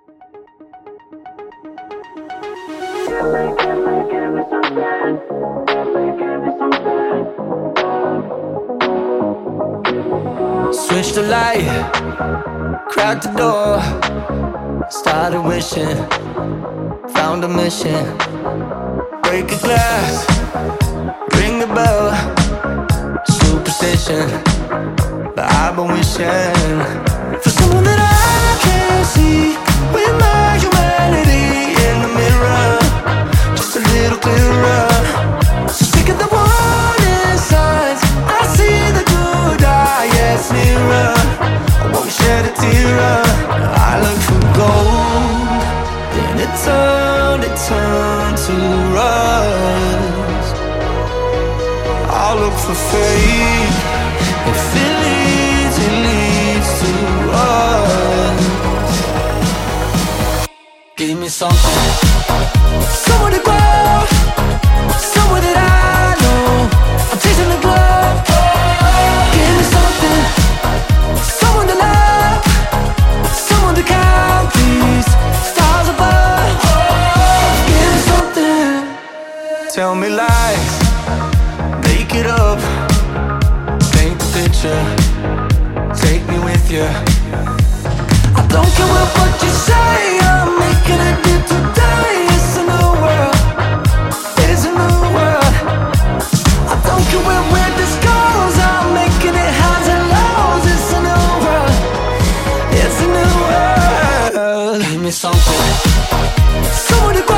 Switch the light, crack the door, started wishing, found a mission. Break a glass, ring the bell, superstition. But I've been wishing for someone that I can see with my humanity in the mirror, just a little clearer. So sick of the warning signs, I see the good eye, yes, nearer. I won't shed a tear. I look for gold, then it turned to rust. I'll look for faith, if it leads to us. Give me something, somewhere to grow, somewhere that I know. I'm chasing the glow. Give me something, someone to love, someone to count these stars above. Give me something, tell me lies, make it up, paint the picture, take me with you. I don't care what you say, I'm making a dip today. It's a new world, it's a new world. I don't care where this goes, I'm making it highs and lows. It's a new world, it's a new world. Give me something, someone to